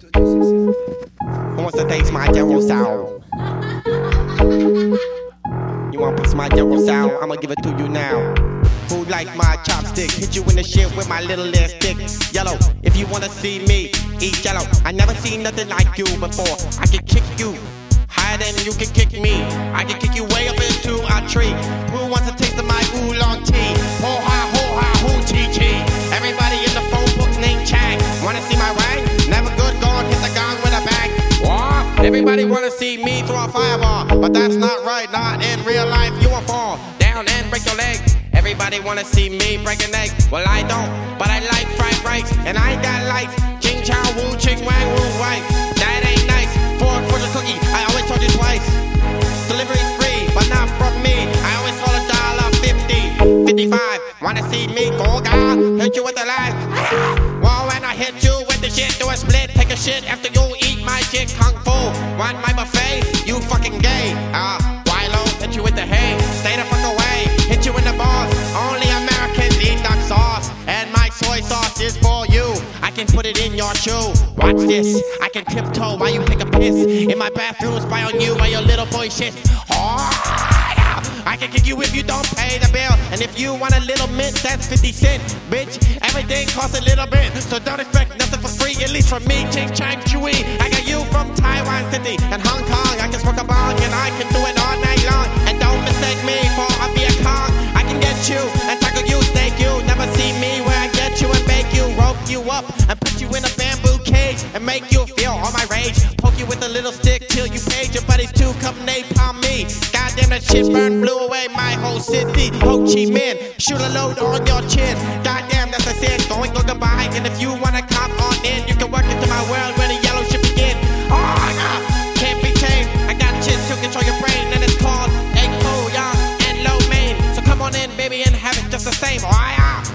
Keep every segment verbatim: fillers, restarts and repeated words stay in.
Who wants to taste my jungle sound? You want a piece of my jungle sound? I'ma give it to you now. Who like my chopstick? Hit you in the shit with my little ass stick. Yellow, if you wanna see me, eat yellow. I never seen nothing like you before. I can kick you higher than you can kick me. I can kick you way up into a tree. Who wants a taste of my oolong tea? Ho ha ho ha hoo chee chee. Everybody in the phone book named Chang. Wanna see my wang? Never good, gone, hit the gong with a bang. What? Everybody wanna see me throw a fireball, but that's not right, not in real life. You will fall down and break your leg. Everybody wanna see me break an egg. Well, I don't, but I like fried rice, and I ain't got lights. Ching chow woo, ching wang woo, white. That ain't nice. For for the cookie, I always told you twice. Delivery's free, but not from me. I always call a dollar fifty, fifty-five. Wanna see me go ga? Hit you with the line. Well, when I hit you with the shit, do a split, take a shit after you eat my shit. Kung fu, want my buffet? You fucking gay. Ah, uh, Wilo, hit you with the hay. Stay the fuck away. Hit you in the balls. Only Americans eat duck sauce, and my soy sauce is for you. I can put it in your shoe. Watch this. I can tiptoe while you take a piss in my bathroom. Spy on you while your little boy shit. Oh, yeah. I can kick you if you don't pay the bill, and if you want a little mint, that's fifty cents, bitch. Everything costs a little bit, so don't expect nothing for free. At least from me, Ching Chang Chewy. I got you from Taiwan City and Hong Kong. I can smoke a bong and I can do it all night long. And don't mistake me for a Viet Cong. I can get you and tackle you, snake you. Never see me where I get you and bake you, rope you up and put you in a bamboo cage and make you feel all my rage. Poke you with a little stick till you page. Your buddies too, come napalm me. Goddamn, that shit burned, blew away my whole city. Ho Chi Minh, shoot a load on your chin. Goddamn, that's a sin. Going go goodbye. And if you wanna cop on in, you can work into my world where the yellow shit begin. Oh, nah, can't be tamed. I got shit to control your brain, and it's called egg poo, young and low main. So come on in, baby, and have it just the same. Oh, yeah.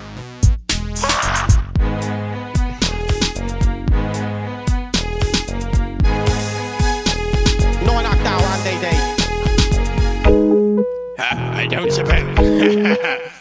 No one knocked out on day day. I don't suppose.